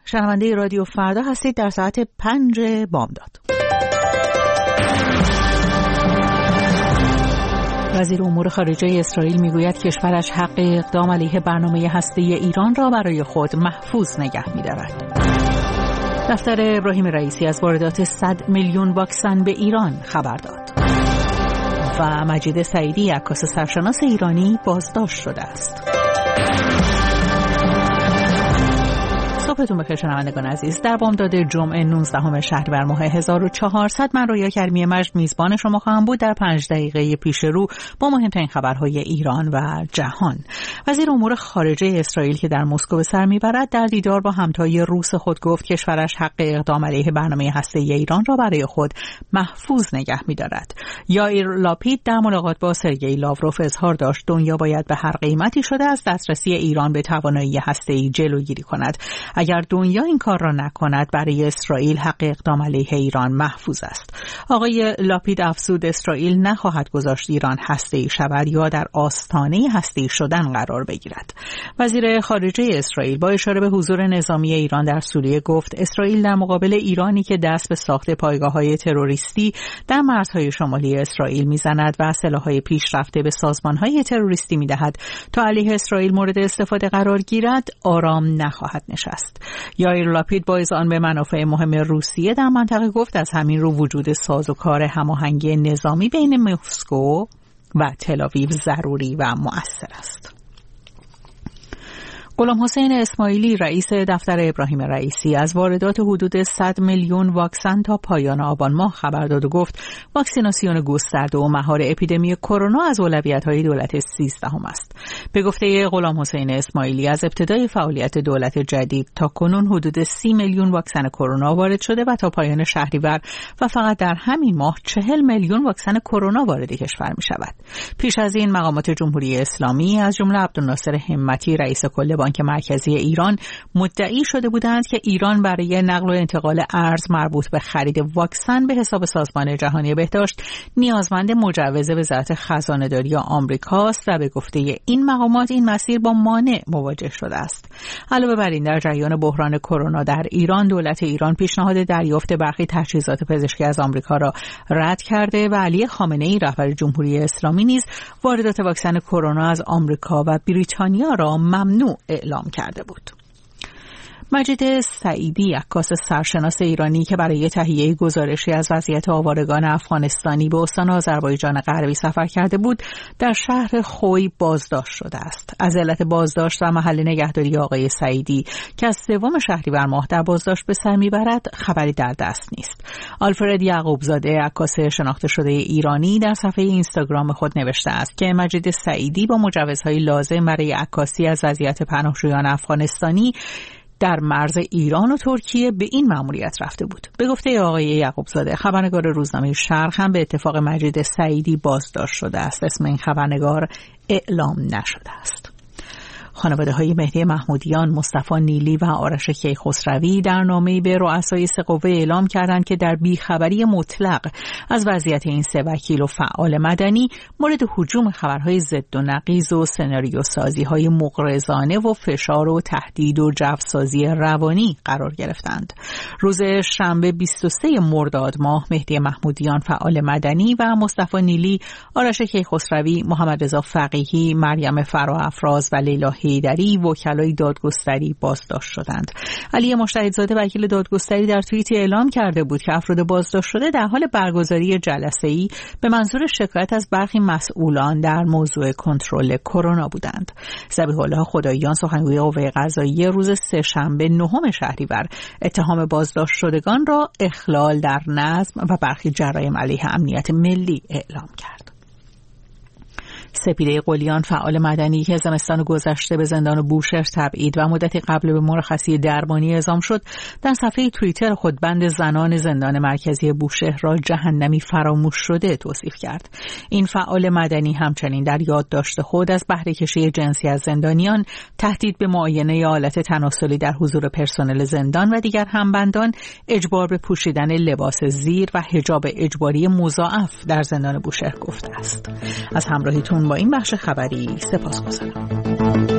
شنونده رادیو فردا هستید در ساعت 5 بامداد. وزیر امور خارجه اسرائیل میگوید کشورش حق اقدام علیه برنامه هسته‌ای ایران را برای خود محفوظ نگه می‌دارد. دفتر ابراهیم رئیسی از واردات 100 میلیون واکسن به ایران خبر داد. و مجید سعیدی عکاس سرشناس ایرانی بازداشت شده است. صبحتون بخیر شنوندگان عزیز. در بامداد جمعه 19 شهریور ماه 1400 من رویا کریمی مجد میزبان شما خواهم بود در 5 دقیقه پیش رو با مهمترین خبرهای ایران و جهان. وزیر امور خارجه اسرائیل که در مسکو به سر میبرد در دیدار با همتای روس خود گفت کشورش حق اقدام علیه برنامه هسته‌ای ایران را برای خود محفوظ نگه می‌دارد. یائیر لاپید در ملاقات با سرگئی لاوروف اظهار داشت دنیا باید به هر قیمتی شده از دسترسی ایران به توانایی هسته‌ای جلوگیری کند. اگر دنیا این کار را نکند برای اسرائیل حق اقدام علیه ایران محفوظ است. آقای لاپید افزود اسرائیل نخواهد گذاشت ایران هسته‌ای شود یا در آستانه هسته‌ای شدن قرار بگیرد. وزیر خارجه اسرائیل با اشاره به حضور نظامی ایران در سوریه گفت اسرائیل در مقابل ایرانی که دست به ساخت پایگاه‌های تروریستی در مرزهای شمالی اسرائیل میزند و سلاح‌های پیشرفته به سازمان‌های تروریستی میدهد تا علیه اسرائیل مورد استفاده قرار گیرد آرام نخواهد نشست. یائیر لاپید با اذعان به منافع مهم روسیه در منطقه گفت از همین رو وجود سازوکار هماهنگی نظامی بین مسکو و تل‌آویو ضروری و مؤثر است. غلام حسین اسماعیلی رئیس دفتر ابراهیم رئیسی از واردات حدود 100 میلیون واکسن تا پایان آبان ماه خبر داد و گفت واکسیناسیون گسترده و مهار اپیدمی کرونا از اولویت‌های دولت 13 است. به گفته غلام حسین اسماعیلی از ابتدای فعالیت دولت جدید تا کنون حدود 30 میلیون واکسن کرونا وارد شده و تا پایان شهریور و فقط در همین ماه 40 میلیون واکسن کرونا وارد کشور می‌شود. پیش از این مقامات جمهوری اسلامی از جمله عبدالناصر همتی رئیس کل بانک مرکزی ایران مدعی شده بودند که ایران برای نقل و انتقال ارز مربوط به خرید واکسن به حساب سازمان جهانی بهداشت نیازمند مجوز وزارت خزانه‌داری آمریکاست و به گفته این مقامات این مسیر با مانع مواجه شده است. علاوه بر این در جریان بحران کرونا در ایران دولت ایران پیشنهاد دریافت برخی تجهیزات پزشکی از آمریکا را رد کرده و علی خامنه‌ای رهبر جمهوری اسلامی نیز واردات واکسن کرونا از آمریکا و بریتانیا را ممنوع اعلام کرده بود. مجید سعیدی عکاس سرشناس ایرانی که برای تهیه گزارشی از وضعیت آوارگان افغانستانی به استان آذربایجان غربی سفر کرده بود در شهر خوی بازداشت شده است. از علت بازداشت و محل نگهداری آقای سعیدی که از 3 شهریور ماه در بازداشت به سر میبرد خبری در دست نیست. آلفرد یعقوبزاده عکاس شناخته شده ایرانی در صفحه اینستاگرام خود نوشته است که مجید سعیدی با مجوزهای لازم برای عکاسی از وضعیت پناهجویان افغانستانی در مرز ایران و ترکیه به این مأموریت رفته بود. به گفته آقای یعقوبزاده خبرنگار روزنامه شرق هم به اتفاق مجید سعیدی بازداشت شده است. اسم این خبرنگار اعلام نشده است. خانواده‌های مهدی محمودیان، مصطفی نیلی و آرش کیخسروی در نامه‌ای به رؤسای سه قوه اعلام کردند که در بیخبری مطلق از وضعیت این 3 وکیل و فعال مدنی مورد هجوم خبرهای ضد و نقیض و سناریو سازی‌های مغرضانه و فشار و تهدید و جوسازی روانی قرار گرفتند. روز شنبه 23 مرداد ماه مهدی محمودیان فعال مدنی و مصطفی نیلی، آرش کیخسروی، محمد رضا فقیهی، مریم فراافراز و لیلا هیدری وکلای دادگستری بازداشت شدند. علی مجتهدزاده وکیل دادگستری در توییتی اعلام کرده بود که افراد بازداشت شده در حال برگزاری جلسه‌ای به منظور شکایت از برخی مسئولان در موضوع کنترل کرونا بودند. ذبیح الله خداییان سخنگوی قوه قضاییه روز سه‌شنبه 9 شهریور اتهام بازداشت شدگان را اخلال در نظم و برخی جرایم علیه امنیت ملی اعلام کرد. سپیده قلیان فعال مدنی که زمستان گذشته به زندان بوشهر تبعید و مدتی قبل به مرخصی درمانی اعزام شد در صفحه توییتر خود بند زنان زندان مرکزی بوشهر را جهنمی فراموش شده توصیف کرد. این فعال مدنی همچنین در یادداشت خود از بهره کشی جنسی از زندانیان، تهدید به معاینه آلت تناسلی در حضور پرسنل زندان و دیگر همبندان، اجبار به پوشیدن لباس زیر و حجاب اجباری مضاعف در زندان بوشهر گفته است. از همراهیتون با این بخش خبری سپاسگزارم.